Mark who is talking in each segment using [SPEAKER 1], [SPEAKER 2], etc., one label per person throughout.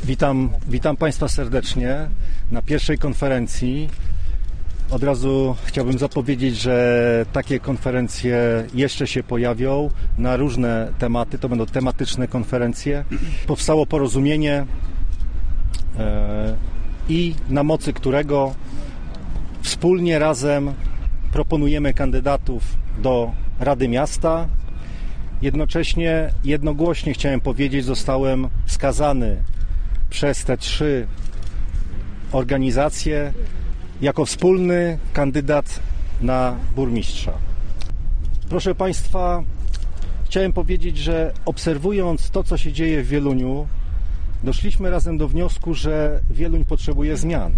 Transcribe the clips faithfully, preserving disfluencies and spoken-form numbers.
[SPEAKER 1] Witam, witam Państwa serdecznie na pierwszej konferencji. Od razu chciałbym zapowiedzieć, że takie konferencje jeszcze się pojawią na różne tematy. To będą tematyczne konferencje. Powstało porozumienie e, i na mocy którego wspólnie razem proponujemy kandydatów do Rady Miasta. Jednocześnie, jednogłośnie chciałem powiedzieć, zostałem wskazany przez te trzy organizacje jako wspólny kandydat na burmistrza. Proszę Państwa, chciałem powiedzieć, że obserwując to, co się dzieje w Wieluniu, doszliśmy razem do wniosku, że Wieluń potrzebuje zmian.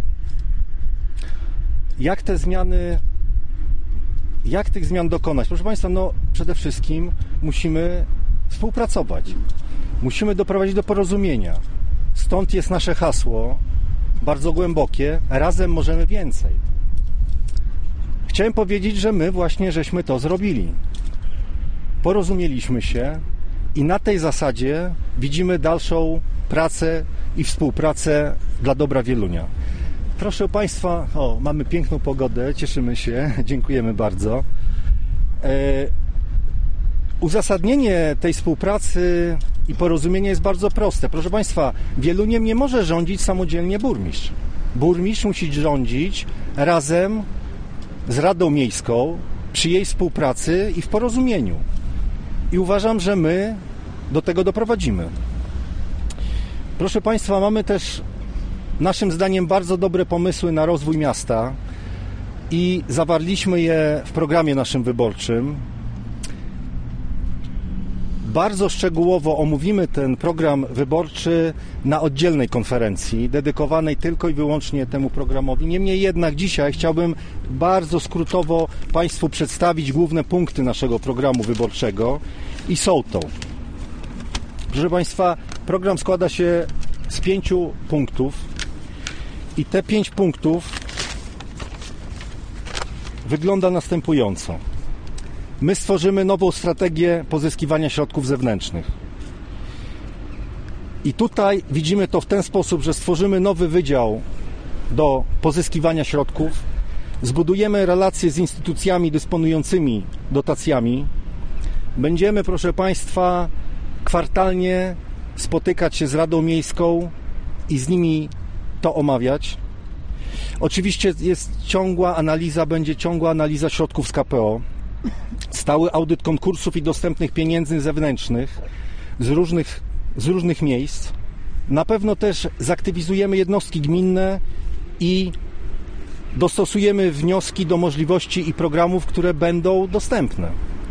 [SPEAKER 1] Jak te zmiany, jak tych zmian dokonać? Proszę Państwa, no przede wszystkim musimy współpracować. Musimy doprowadzić do porozumienia. Stąd jest nasze hasło, bardzo głębokie, razem możemy więcej. Chciałem powiedzieć, że my właśnie żeśmy to zrobili. Porozumieliśmy się i na tej zasadzie widzimy dalszą pracę i współpracę dla dobra Wielunia. Proszę Państwa, o, mamy piękną pogodę, cieszymy się, dziękujemy bardzo. E, uzasadnienie tej współpracy i porozumienie jest bardzo proste. Proszę Państwa, Wieluniem nie może rządzić samodzielnie burmistrz. Burmistrz musi rządzić razem z Radą Miejską, przy jej współpracy i w porozumieniu. I uważam, że my do tego doprowadzimy. Proszę Państwa, mamy też naszym zdaniem bardzo dobre pomysły na rozwój miasta i zawarliśmy je w programie naszym wyborczym. Bardzo szczegółowo omówimy ten program wyborczy na oddzielnej konferencji, dedykowanej tylko i wyłącznie temu programowi. Niemniej jednak dzisiaj chciałbym bardzo skrótowo Państwu przedstawić główne punkty naszego programu wyborczego i są to. Proszę Państwa, program składa się z pięciu punktów i te pięć punktów wygląda następująco. My stworzymy nową strategię pozyskiwania środków zewnętrznych. I tutaj widzimy to w ten sposób, że stworzymy nowy wydział do pozyskiwania środków, zbudujemy relacje z instytucjami dysponującymi dotacjami, będziemy, proszę Państwa, kwartalnie spotykać się z Radą Miejską i z nimi to omawiać. Oczywiście jest ciągła analiza, będzie ciągła analiza środków z K P O. Stały audyt konkursów i dostępnych pieniędzy zewnętrznych z różnych, z różnych miejsc. Na pewno też zaktywizujemy jednostki gminne i dostosujemy wnioski do możliwości i programów, które będą dostępne.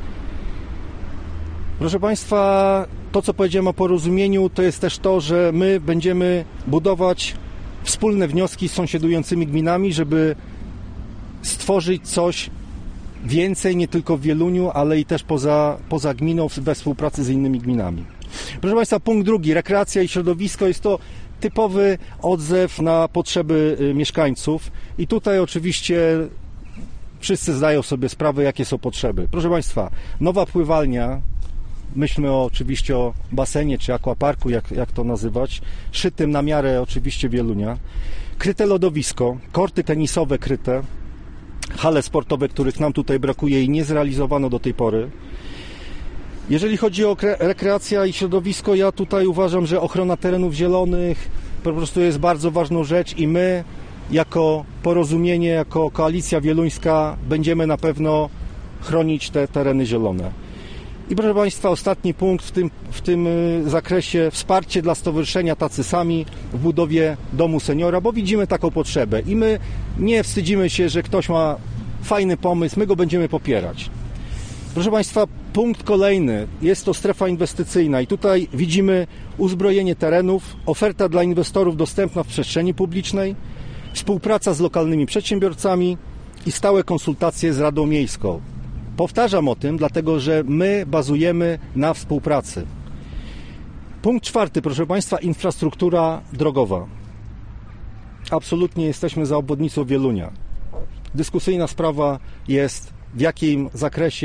[SPEAKER 1] Proszę Państwa, to co powiedziałem o porozumieniu, to jest też to, że my będziemy budować wspólne wnioski z sąsiadującymi gminami, żeby stworzyć coś więcej, nie tylko w Wieluniu, ale i też poza, poza gminą, we współpracy z innymi gminami. Proszę Państwa, punkt drugi. Rekreacja i środowisko. Jest to typowy odzew na potrzeby mieszkańców i tutaj oczywiście wszyscy zdają sobie sprawę, jakie są potrzeby. Proszę Państwa, nowa pływalnia, myślmy o, oczywiście o basenie czy aquaparku, jak, jak to nazywać, szytym na miarę oczywiście Wielunia, kryte lodowisko, korty tenisowe kryte, hale sportowe, których nam tutaj brakuje i nie zrealizowano do tej pory. Jeżeli chodzi o rekreację i środowisko, ja tutaj uważam, że ochrona terenów zielonych po prostu jest bardzo ważną rzecz i my jako porozumienie, jako koalicja wieluńska będziemy na pewno chronić te tereny zielone. I proszę Państwa, ostatni punkt w tym, w tym zakresie, wsparcie dla Stowarzyszenia Tacy Sami w budowie domu seniora, bo widzimy taką potrzebę i my nie wstydzimy się, że ktoś ma fajny pomysł, my go będziemy popierać. Proszę Państwa, punkt kolejny, jest to strefa inwestycyjna i tutaj widzimy uzbrojenie terenów, oferta dla inwestorów dostępna w przestrzeni publicznej, współpraca z lokalnymi przedsiębiorcami i stałe konsultacje z Radą Miejską. Powtarzam o tym, dlatego że my bazujemy na współpracy. Punkt czwarty, proszę Państwa, infrastruktura drogowa. Absolutnie jesteśmy za obwodnicą Wielunia. Dyskusyjna sprawa jest, w jakim zakresie,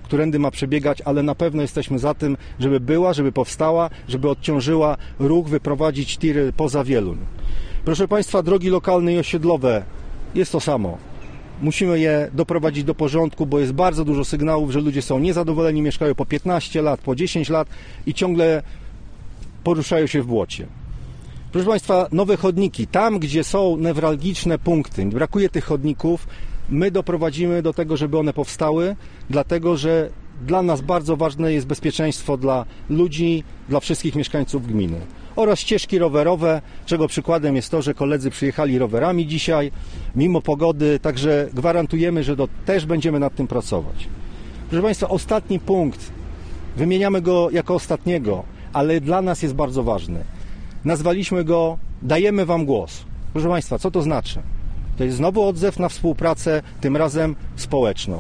[SPEAKER 1] którędy ma przebiegać, ale na pewno jesteśmy za tym, żeby była, żeby powstała, żeby odciążyła ruch, wyprowadzić tiry poza Wieluń. Proszę Państwa, drogi lokalne i osiedlowe, jest to samo. Musimy je doprowadzić do porządku, bo jest bardzo dużo sygnałów, że ludzie są niezadowoleni, mieszkają po piętnaście lat, po dziesięć lat i ciągle poruszają się w błocie. Proszę Państwa, nowe chodniki. Tam, gdzie są newralgiczne punkty, brakuje tych chodników, my doprowadzimy do tego, żeby one powstały, dlatego że dla nas bardzo ważne jest bezpieczeństwo dla ludzi, dla wszystkich mieszkańców gminy. Oraz ścieżki rowerowe, czego przykładem jest to, że koledzy przyjechali rowerami dzisiaj, mimo pogody, także gwarantujemy, że do, też będziemy nad tym pracować. Proszę Państwa, ostatni punkt, wymieniamy go jako ostatniego, ale dla nas jest bardzo ważny. Nazwaliśmy go "Dajemy Wam głos". Proszę Państwa, co to znaczy? To jest znowu odzew na współpracę, tym razem społeczną.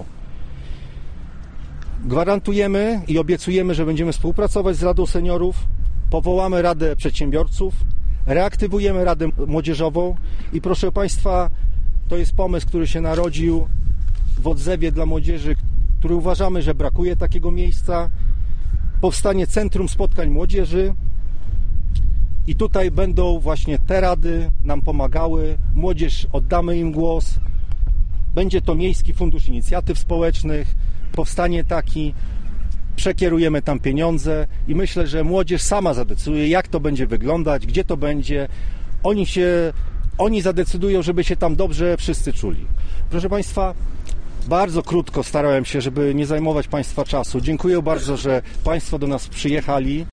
[SPEAKER 1] Gwarantujemy i obiecujemy, że będziemy współpracować z Radą Seniorów, powołamy Radę Przedsiębiorców, reaktywujemy Radę Młodzieżową i proszę Państwa, to jest pomysł, który się narodził w odzewie dla młodzieży, który uważamy, że brakuje takiego miejsca. Powstanie Centrum Spotkań Młodzieży i tutaj będą właśnie te rady nam pomagały, młodzież, oddamy im głos. Będzie to Miejski Fundusz Inicjatyw Społecznych, powstanie taki, przekierujemy tam pieniądze i myślę, że młodzież sama zadecyduje, jak to będzie wyglądać, gdzie to będzie. Oni się, oni zadecydują, żeby się tam dobrze wszyscy czuli. Proszę Państwa, bardzo krótko starałem się, żeby nie zajmować Państwa czasu. Dziękuję bardzo, że Państwo do nas przyjechali.